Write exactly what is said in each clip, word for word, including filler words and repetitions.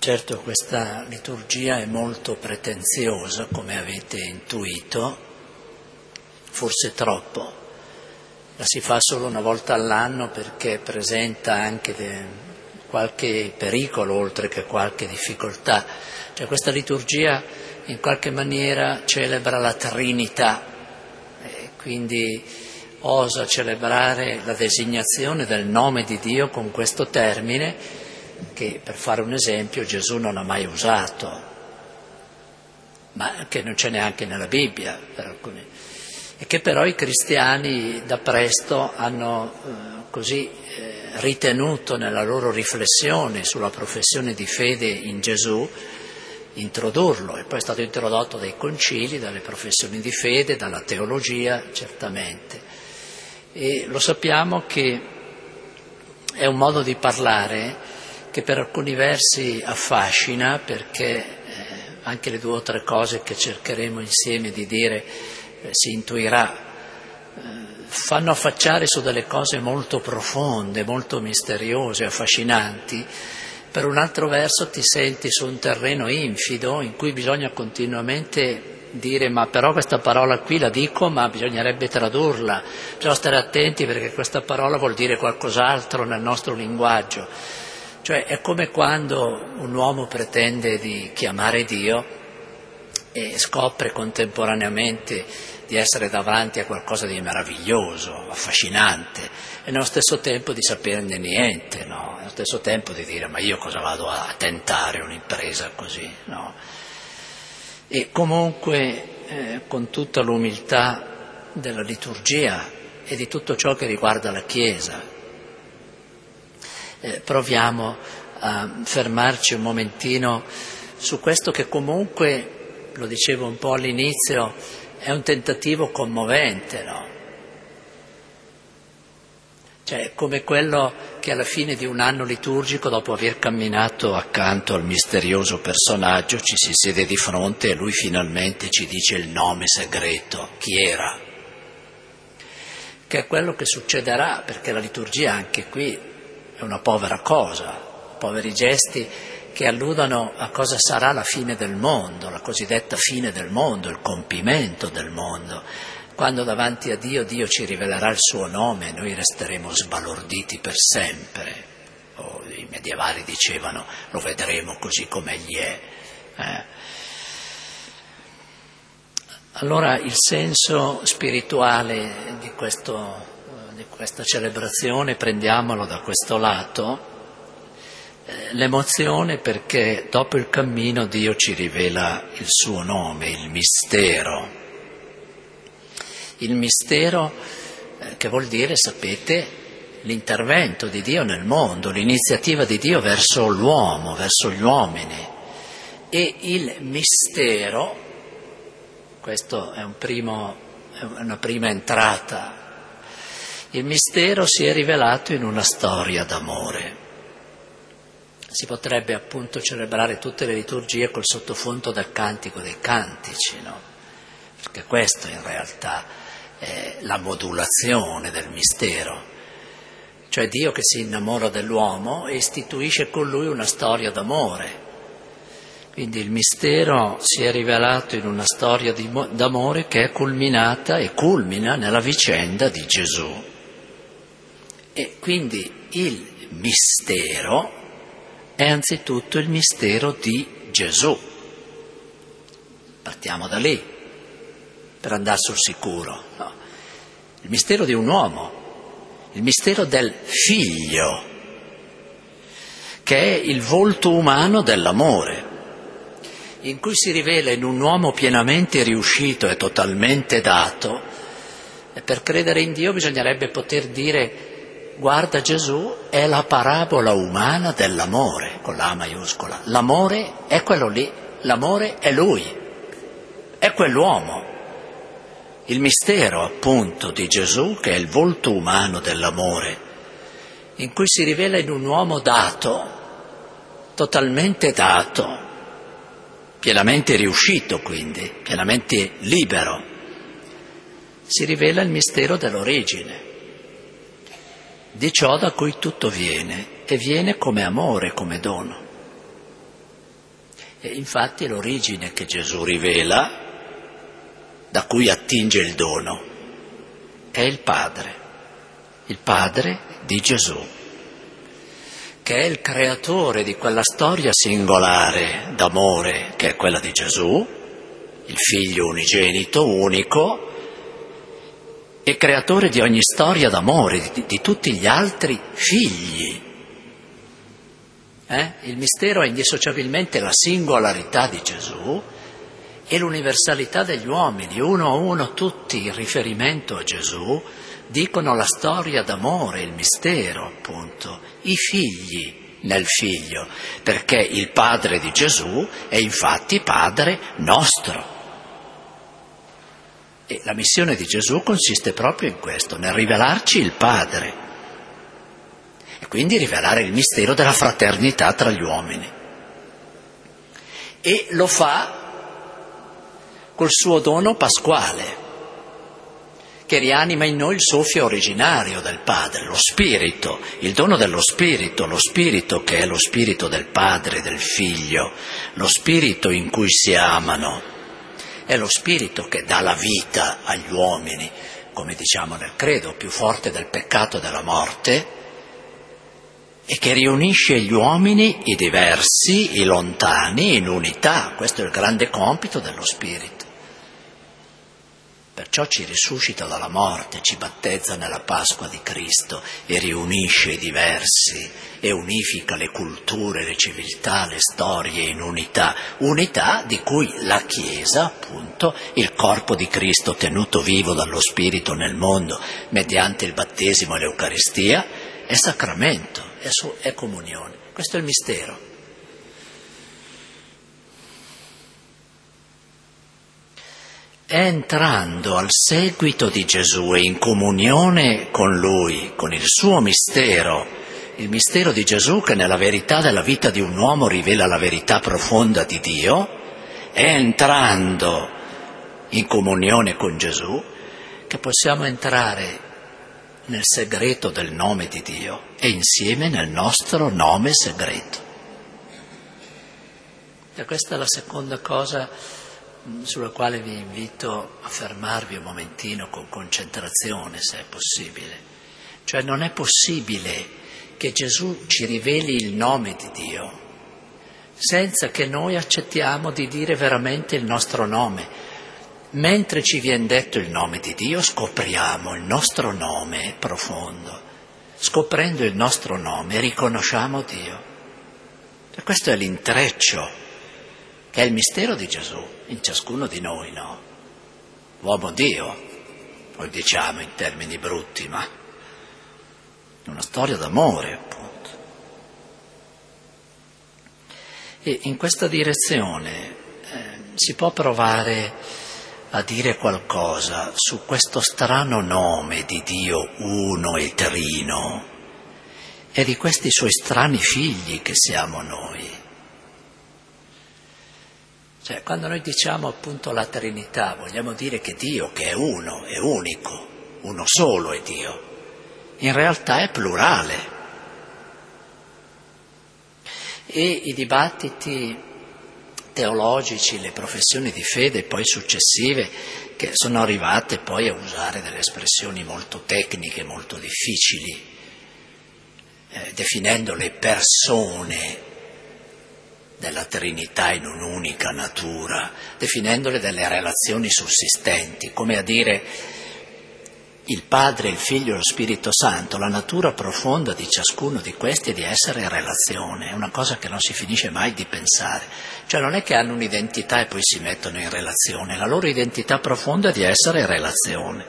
Certo, questa liturgia è molto pretenziosa, come avete intuito, forse troppo. La si fa solo una volta all'anno perché presenta anche de- qualche pericolo, oltre che qualche difficoltà. Cioè questa liturgia in qualche maniera celebra la Trinità, e quindi osa celebrare la designazione del nome di Dio con questo termine, che per fare un esempio Gesù non ha mai usato, ma che non c'è neanche nella Bibbia per alcuni, e che però i cristiani da presto hanno eh, così eh, ritenuto nella loro riflessione sulla professione di fede in Gesù introdurlo, e poi è stato introdotto dai concili, dalle professioni di fede, dalla teologia certamente, e lo sappiamo che è un modo di parlare che per alcuni versi affascina, perché eh, anche le due o tre cose che cercheremo insieme di dire eh, si intuirà, eh, fanno affacciare su delle cose molto profonde, molto misteriose, affascinanti. Per un altro verso ti senti su un terreno infido in cui bisogna continuamente dire ma però questa parola qui la dico ma bisognerebbe tradurla, bisogna stare attenti perché questa parola vuol dire qualcos'altro nel nostro linguaggio. Cioè è come quando un uomo pretende di chiamare Dio e scopre contemporaneamente di essere davanti a qualcosa di meraviglioso, affascinante, e nello stesso tempo di saperne niente, no? Nello stesso tempo di dire ma io cosa vado a tentare un'impresa così, no? E comunque eh, con tutta l'umiltà della liturgia e di tutto ciò che riguarda la Chiesa, Eh, proviamo a fermarci un momentino su questo che comunque, lo dicevo un po' all'inizio, è un tentativo commovente, no? Cioè come quello che alla fine di un anno liturgico, dopo aver camminato accanto al misterioso personaggio, ci si siede di fronte e lui finalmente ci dice il nome segreto, chi era, che è quello che succederà, perché la liturgia anche qui è una povera cosa, poveri gesti che alludono a cosa sarà la fine del mondo, la cosiddetta fine del mondo, il compimento del mondo, quando davanti a Dio Dio ci rivelerà il suo nome e noi resteremo sbalorditi per sempre. Oh, i medievali dicevano lo vedremo così come egli è. Eh. Allora il senso spirituale di questo di questa celebrazione, prendiamolo da questo lato, eh, l'emozione perché dopo il cammino Dio ci rivela il suo nome, il mistero. Il mistero eh, che vuol dire, sapete, l'intervento di Dio nel mondo, l'iniziativa di Dio verso l'uomo, verso gli uomini. E il mistero, questo è un primo, è una prima entrata. Il mistero si è rivelato in una storia d'amore. Si potrebbe appunto celebrare tutte le liturgie col sottofondo del Cantico dei Cantici, no? Perché questo in realtà è la modulazione del mistero. Cioè Dio che si innamora dell'uomo e istituisce con lui una storia d'amore. Quindi il mistero si è rivelato in una storia di, d'amore che è culminata e culmina nella vicenda di Gesù. E quindi il mistero è anzitutto il mistero di Gesù. Partiamo da lì, per andare sul sicuro. No? Il mistero di un uomo, il mistero del Figlio, che è il volto umano dell'amore, in cui si rivela in un uomo pienamente riuscito e totalmente dato. E per credere in Dio bisognerebbe poter dire: guarda, Gesù è la parabola umana dell'amore, con la A maiuscola. L'amore è quello lì, l'amore è lui, è quell'uomo. Il mistero appunto di Gesù, che è il volto umano dell'amore, in cui si rivela in un uomo dato, totalmente dato, pienamente riuscito quindi, pienamente libero. Si rivela il mistero dell'origine, di ciò da cui tutto viene, e viene come amore, come dono. E infatti l'origine che Gesù rivela, da cui attinge il dono, è il Padre, il Padre di Gesù, che è il creatore di quella storia singolare d'amore che è quella di Gesù, il Figlio unigenito, unico, e creatore di ogni storia d'amore, di, di tutti gli altri figli. Eh? Il mistero è indissociabilmente la singolarità di Gesù e l'universalità degli uomini, uno a uno tutti in riferimento a Gesù, dicono la storia d'amore, il mistero appunto, i figli nel Figlio, perché il Padre di Gesù è infatti Padre nostro. E la missione di Gesù consiste proprio in questo, nel rivelarci il Padre e quindi rivelare il mistero della fraternità tra gli uomini. E lo fa col suo dono pasquale, che rianima in noi il soffio originario del Padre, lo Spirito, il dono dello Spirito, lo Spirito che è lo Spirito del Padre e del Figlio, lo Spirito in cui si amano. È lo Spirito che dà la vita agli uomini, come diciamo nel credo, più forte del peccato e della morte, e che riunisce gli uomini, i diversi, i lontani, in unità. Questo è il grande compito dello Spirito. Perciò ci risuscita dalla morte, ci battezza nella Pasqua di Cristo e riunisce i diversi e unifica le culture, le civiltà, le storie in unità. Unità di cui la Chiesa, appunto, il corpo di Cristo tenuto vivo dallo Spirito nel mondo mediante il battesimo e l'Eucaristia, è sacramento, è, su- è comunione. Questo è il mistero. È entrando al seguito di Gesù e in comunione con Lui, con il suo mistero, il mistero di Gesù che nella verità della vita di un uomo rivela la verità profonda di Dio, è entrando in comunione con Gesù che possiamo entrare nel segreto del nome di Dio e insieme nel nostro nome segreto. E questa è la seconda cosa sulla quale vi invito a fermarvi un momentino con concentrazione, se è possibile. Cioè non è possibile che Gesù ci riveli il nome di Dio senza che noi accettiamo di dire veramente il nostro nome. Mentre ci viene detto il nome di Dio, scopriamo il nostro nome profondo. Scoprendo il nostro nome, riconosciamo Dio. E questo è l'intreccio, che è il mistero di Gesù in ciascuno di noi, no? Uomo Dio, poi diciamo in termini brutti, ma è una storia d'amore, appunto. E in questa direzione eh, si può provare a dire qualcosa su questo strano nome di Dio uno e trino e di questi suoi strani figli che siamo noi. Cioè, quando noi diciamo appunto la Trinità, vogliamo dire che Dio, che è uno, è unico, uno solo è Dio. In realtà è plurale. E i dibattiti teologici, le professioni di fede poi successive, che sono arrivate poi a usare delle espressioni molto tecniche, molto difficili, eh, definendo le persone della Trinità in un'unica natura, definendole delle relazioni sussistenti, come a dire il Padre, il Figlio e lo Spirito Santo, la natura profonda di ciascuno di questi è di essere relazione, è una cosa che non si finisce mai di pensare. Cioè non è che hanno un'identità e poi si mettono in relazione, la loro identità profonda è di essere relazione,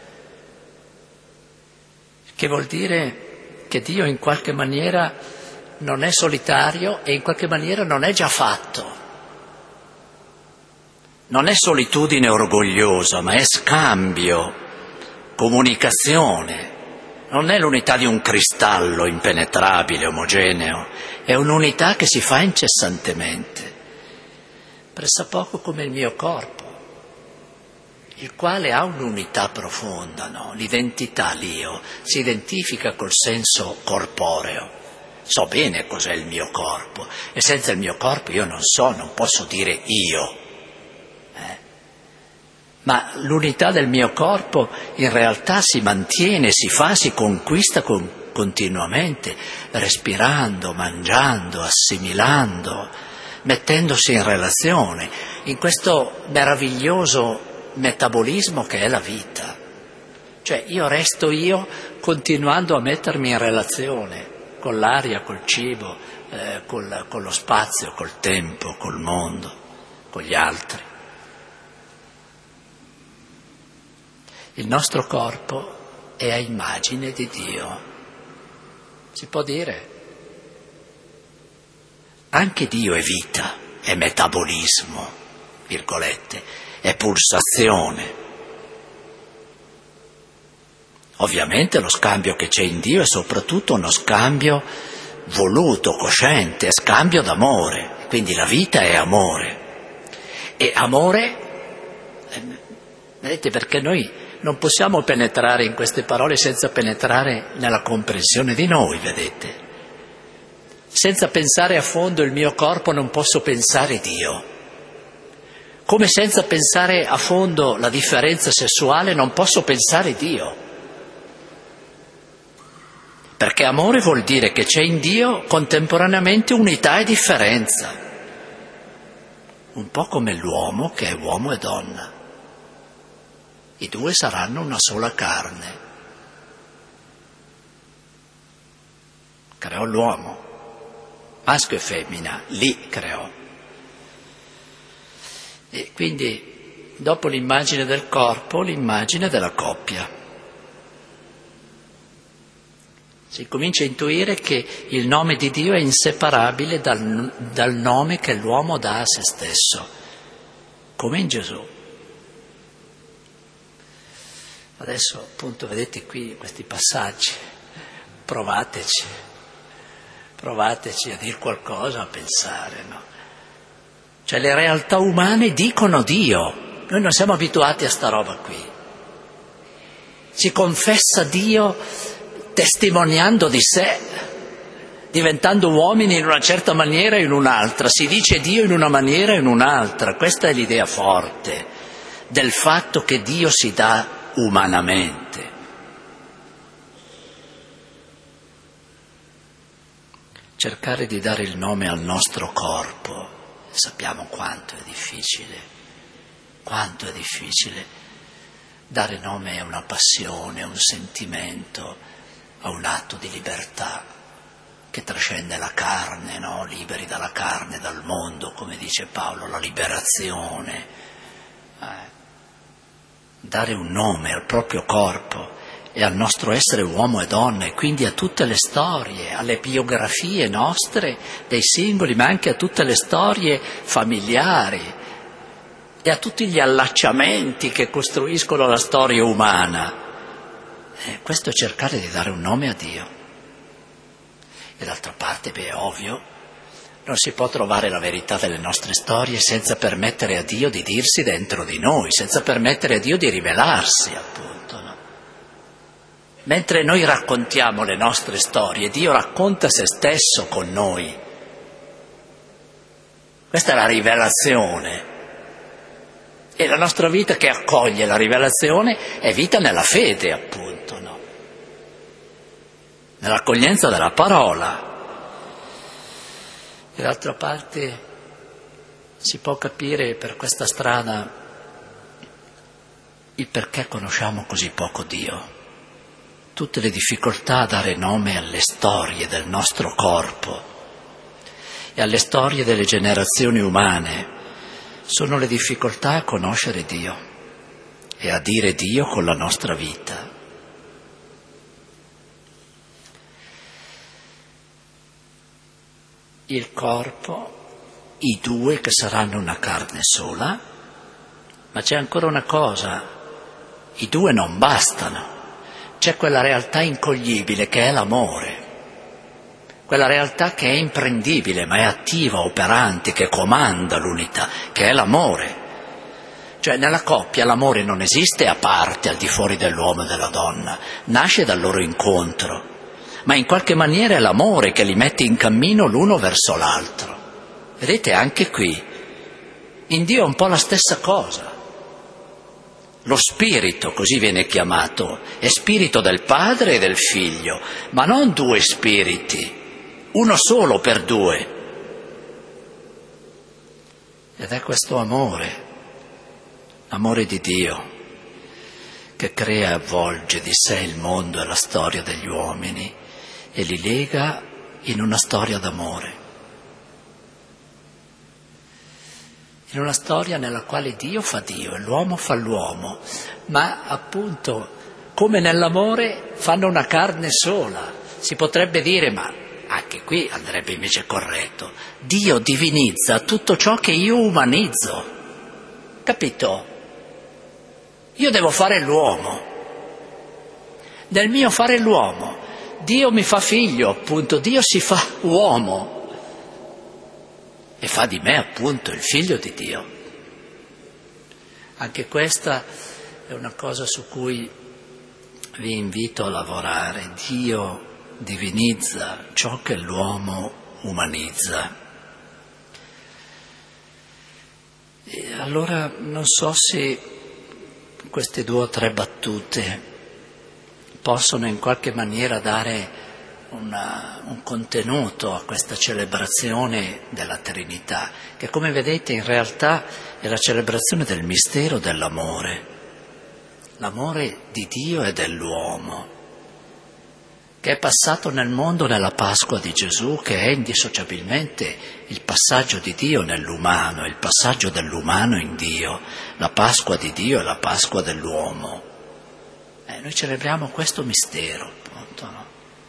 che vuol dire che Dio in qualche maniera non è solitario e in qualche maniera non è già fatto. Non è solitudine orgogliosa, ma è scambio, comunicazione. Non è l'unità di un cristallo impenetrabile, omogeneo, è un'unità che si fa incessantemente, pressappoco come il mio corpo, il quale ha un'unità profonda, no? L'identità, l'io, si identifica col senso corporeo. So bene cos'è il mio corpo e senza il mio corpo io non so, non posso dire io. Eh? Ma l'unità del mio corpo in realtà si mantiene, si fa, si conquista con, continuamente, respirando, mangiando, assimilando, mettendosi in relazione, in questo meraviglioso metabolismo che è la vita. Cioè io resto io continuando a mettermi in relazione con l'aria, col cibo, eh, col, con lo spazio, col tempo, col mondo, con gli altri. Il nostro corpo è a immagine di Dio. Si può dire? Anche Dio è vita, è metabolismo, virgolette, è pulsazione. Ovviamente lo scambio che c'è in Dio è soprattutto uno scambio voluto, cosciente, è scambio d'amore, quindi la vita è amore. E amore, eh, vedete, perché noi non possiamo penetrare in queste parole senza penetrare nella comprensione di noi, vedete. Senza pensare a fondo il mio corpo non posso pensare Dio. Come senza pensare a fondo la differenza sessuale non posso pensare Dio. Perché amore vuol dire che c'è in Dio contemporaneamente unità e differenza. Un po' come l'uomo che è uomo e donna. I due saranno una sola carne. Creò l'uomo, maschio e femmina, lì creò. E quindi dopo l'immagine del corpo, l'immagine della coppia. Si comincia a intuire che il nome di Dio è inseparabile dal, dal nome che l'uomo dà a se stesso, come in Gesù. Adesso appunto vedete qui questi passaggi, provateci, provateci a dire qualcosa, a pensare, no? Cioè le realtà umane dicono Dio, noi non siamo abituati a sta roba qui. Si confessa Dio testimoniando di sé, diventando uomini in una certa maniera e in un'altra, si dice Dio in una maniera e in un'altra. Questa è l'idea forte del fatto che Dio si dà umanamente. Cercare di dare il nome al nostro corpo, sappiamo quanto è difficile, quanto è difficile. Dare nome è una passione, è un sentimento, a un atto di libertà che trascende la carne, no? Liberi dalla carne, dal mondo, come dice Paolo, la liberazione. Eh. Dare un nome al proprio corpo e al nostro essere uomo e donna, e quindi a tutte le storie, alle biografie nostre, dei singoli, ma anche a tutte le storie familiari e a tutti gli allacciamenti che costruiscono la storia umana. Eh, questo è cercare di dare un nome a Dio. E d'altra parte, beh, è ovvio, non si può trovare la verità delle nostre storie senza permettere a Dio di dirsi dentro di noi, senza permettere a Dio di rivelarsi, appunto, no? Mentre noi raccontiamo le nostre storie, Dio racconta se stesso con noi. Questa è la rivelazione. E la nostra vita che accoglie la rivelazione è vita nella fede, appunto, no? Nell'accoglienza della parola. E d'altra parte si può capire per questa strada il perché conosciamo così poco Dio. Tutte le difficoltà a dare nome alle storie del nostro corpo e alle storie delle generazioni umane sono le difficoltà a conoscere Dio e a dire Dio con la nostra vita. Il corpo, i due che saranno una carne sola, ma c'è ancora una cosa, i due non bastano, c'è quella realtà incoglibile che è l'amore. Quella realtà che è imprendibile, ma è attiva, operante, che comanda l'unità, che è l'amore. Cioè nella coppia l'amore non esiste a parte, al di fuori dell'uomo e della donna, nasce dal loro incontro, ma in qualche maniera è l'amore che li mette in cammino l'uno verso l'altro. Vedete, anche qui, in Dio è un po' la stessa cosa. Lo spirito, così viene chiamato, è spirito del Padre e del Figlio, ma non due spiriti, uno solo per due. Ed è questo amore, l'amore di Dio, che crea e avvolge di sé il mondo e la storia degli uomini e li lega in una storia d'amore. In una storia nella quale Dio fa Dio e l'uomo fa l'uomo, ma appunto come nell'amore fanno una carne sola. Si potrebbe dire, ma anche qui andrebbe invece corretto, Dio divinizza tutto ciò che io umanizzo, capito? Io devo fare l'uomo, nel mio fare l'uomo Dio mi fa figlio, appunto, Dio si fa uomo e fa di me appunto il figlio di Dio. Anche questa è una cosa su cui vi invito a lavorare. Dio divinizza ciò che l'uomo umanizza. E allora non so se queste due o tre battute possono in qualche maniera dare una, un contenuto a questa celebrazione della Trinità, che come vedete in realtà è la celebrazione del mistero dell'amore, l'amore di Dio e dell'uomo, che è passato nel mondo nella Pasqua di Gesù, che è indissociabilmente il passaggio di Dio nell'umano, il passaggio dell'umano in Dio, la Pasqua di Dio e la Pasqua dell'uomo. Eh, noi celebriamo questo mistero, appunto, no?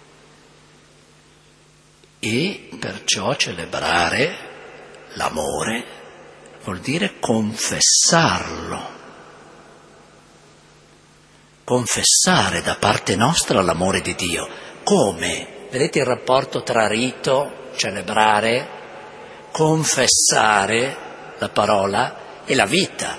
E perciò celebrare l'amore vuol dire confessarlo, confessare da parte nostra l'amore di Dio. Come? Vedete il rapporto tra rito, celebrare, confessare la parola e la vita.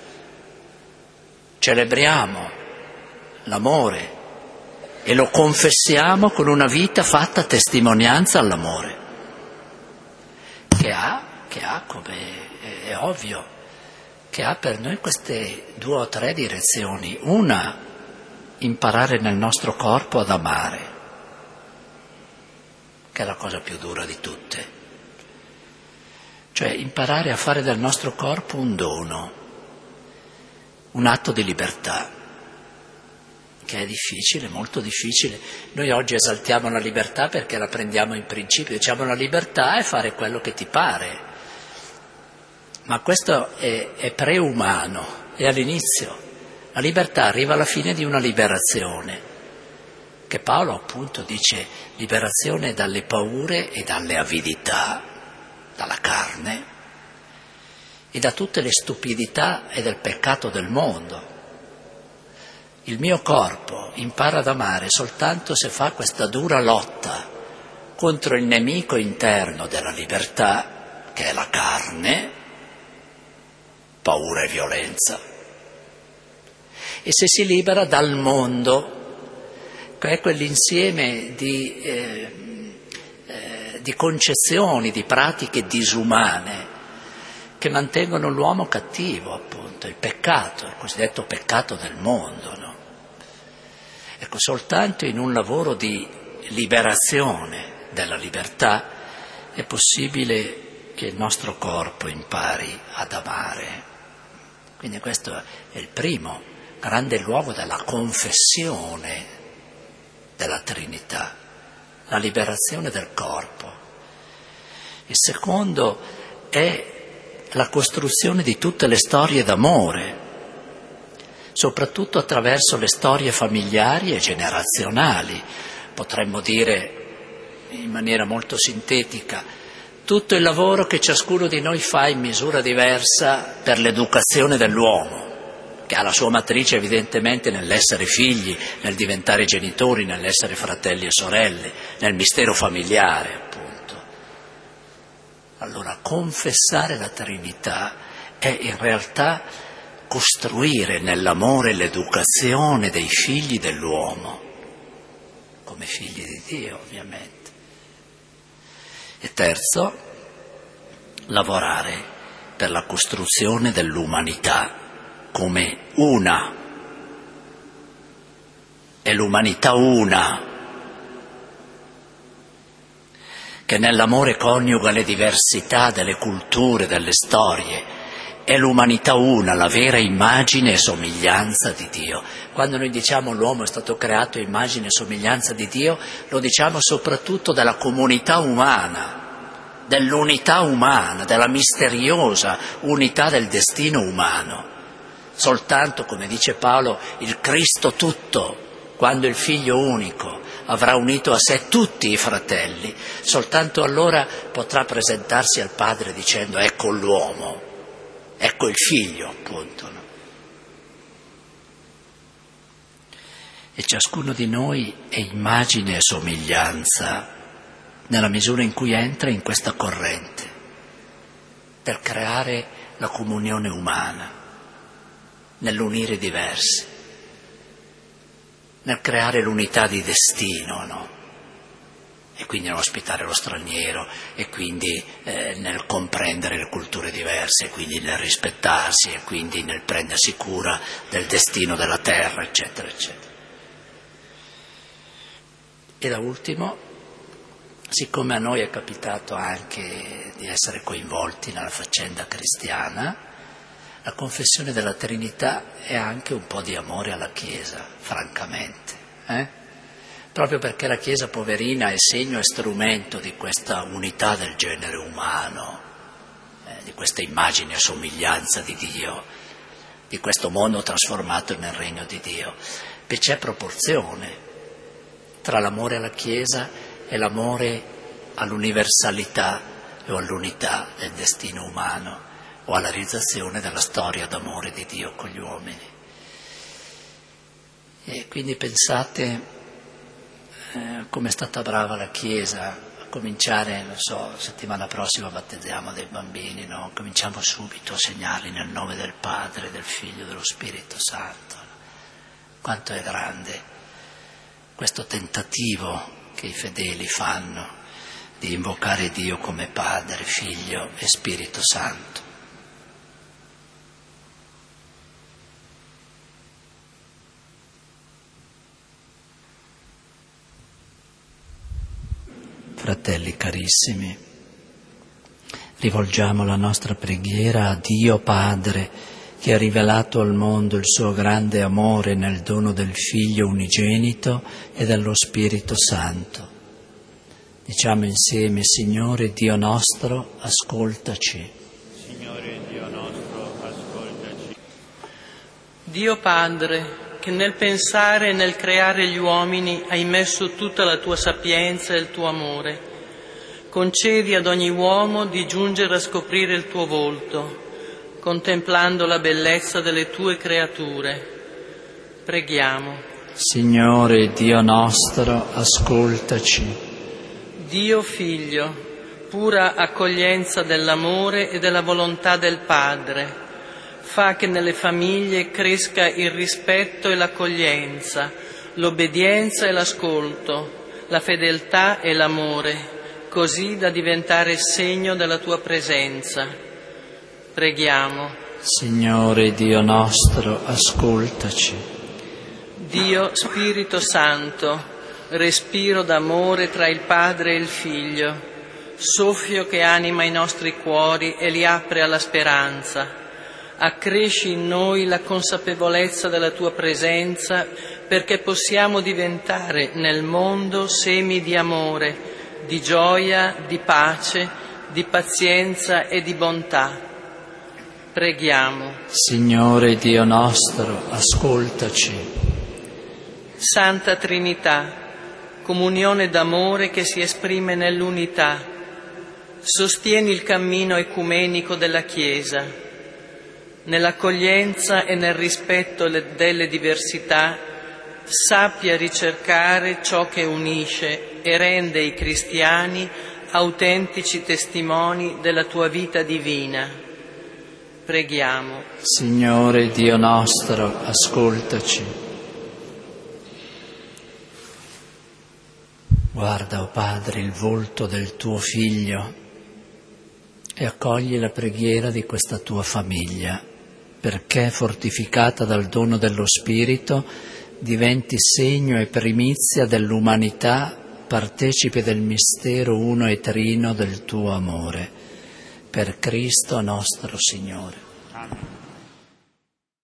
Celebriamo l'amore e lo confessiamo con una vita fatta testimonianza all'amore, che ha, che ha come è, è ovvio, che ha per noi queste due o tre direzioni. Una, imparare nel nostro corpo ad amare, che è la cosa più dura di tutte, cioè imparare a fare del nostro corpo un dono, un atto di libertà, che è difficile, molto difficile. Noi oggi esaltiamo la libertà perché la prendiamo in principio, diciamo la libertà è fare quello che ti pare, ma questo è, è preumano, è all'inizio. La libertà arriva alla fine di una liberazione, che Paolo appunto dice liberazione dalle paure e dalle avidità, dalla carne e da tutte le stupidità e del peccato del mondo. Il mio corpo impara ad amare soltanto se fa questa dura lotta contro il nemico interno della libertà, che è la carne, paura e violenza, e se si libera dal mondo, che è quell'insieme di, eh, eh, di concezioni, di pratiche disumane che mantengono l'uomo cattivo, appunto, il peccato, il cosiddetto peccato del mondo, no? Ecco, soltanto in un lavoro di liberazione della libertà è possibile che il nostro corpo impari ad amare. Quindi questo è il primo grande luogo della confessione della Trinità, la liberazione del corpo. Il secondo è la costruzione di tutte le storie d'amore, soprattutto attraverso le storie familiari e generazionali. Potremmo dire in maniera molto sintetica tutto il lavoro che ciascuno di noi fa in misura diversa per l'educazione dell'uomo, che ha la sua matrice evidentemente nell'essere figli, nel diventare genitori, nell'essere fratelli e sorelle, nel mistero familiare, appunto. Allora, confessare la Trinità è in realtà costruire nell'amore l'educazione dei figli dell'uomo, come come figli di Dio, ovviamente. E terzo, lavorare per la costruzione dell'umanità come una. È l'umanità una che nell'amore coniuga le diversità delle culture, delle storie. È l'umanità una, la vera immagine e somiglianza di Dio. Quando noi diciamo l'uomo è stato creato a immagine e somiglianza di Dio, lo diciamo soprattutto della comunità umana, dell'unità umana, della misteriosa unità del destino umano. Soltanto, come dice Paolo, il Cristo tutto, quando il Figlio unico avrà unito a sé tutti i fratelli, soltanto allora potrà presentarsi al Padre dicendo ecco l'uomo. Ecco il Figlio, appunto. No? E ciascuno di noi è immagine e somiglianza nella misura in cui entra in questa corrente per creare la comunione umana, nell'unire i diversi, nel creare l'unità di destino, no? E quindi nell'ospitare lo straniero, e quindi eh, nel comprendere le culture diverse, e quindi nel rispettarsi, e quindi nel prendersi cura del destino della terra, eccetera, eccetera. E da ultimo, siccome a noi è capitato anche di essere coinvolti nella faccenda cristiana, la confessione della Trinità è anche un po' di amore alla Chiesa, francamente, eh? Proprio perché la Chiesa poverina è segno e strumento di questa unità del genere umano, eh, di questa immagine e somiglianza di Dio, di questo mondo trasformato nel regno di Dio. E c'è proporzione tra l'amore alla Chiesa e l'amore all'universalità o all'unità del destino umano o alla realizzazione della storia d'amore di Dio con gli uomini. E quindi pensate Eh, come è stata brava la Chiesa a cominciare, non so, settimana prossima battezziamo dei bambini, no? Cominciamo subito a segnarli nel nome del Padre, del Figlio, dello Spirito Santo. Quanto è grande questo tentativo che i fedeli fanno di invocare Dio come Padre, Figlio e Spirito Santo. Fratelli carissimi, rivolgiamo la nostra preghiera a Dio Padre, che ha rivelato al mondo il suo grande amore nel dono del Figlio unigenito e dello Spirito Santo. Diciamo insieme: Signore Dio nostro, ascoltaci. Signore Dio nostro, ascoltaci. Dio Padre, che nel pensare e nel creare gli uomini hai messo tutta la tua sapienza e il tuo amore, concedi ad ogni uomo di giungere a scoprire il tuo volto, contemplando la bellezza delle tue creature. Preghiamo. Signore Dio nostro, ascoltaci. Dio Figlio, pura accoglienza dell'amore e della volontà del Padre, fa che nelle famiglie cresca il rispetto e l'accoglienza, l'obbedienza e l'ascolto, la fedeltà e l'amore, così da diventare segno della tua presenza. Preghiamo. Signore Dio nostro, ascoltaci. Dio Spirito Santo, respiro d'amore tra il Padre e il Figlio, soffio che anima i nostri cuori e li apre alla speranza. Accresci in noi la consapevolezza della tua presenza perché possiamo diventare nel mondo semi di amore, di gioia, di pace, di pazienza e di bontà. Preghiamo. Signore Dio nostro, ascoltaci. Santa Trinità, comunione d'amore che si esprime nell'unità, sostieni il cammino ecumenico della Chiesa. Nell'accoglienza e nel rispetto delle diversità, sappia ricercare ciò che unisce e rende i cristiani autentici testimoni della tua vita divina. Preghiamo. Signore Dio nostro, ascoltaci. guarda, o Padre, il volto del tuo Figlio e accogli la preghiera di questa tua famiglia, perché, fortificata dal dono dello Spirito, diventi segno e primizia dell'umanità, partecipe del mistero uno e trino del tuo amore. Per Cristo nostro Signore. Amen.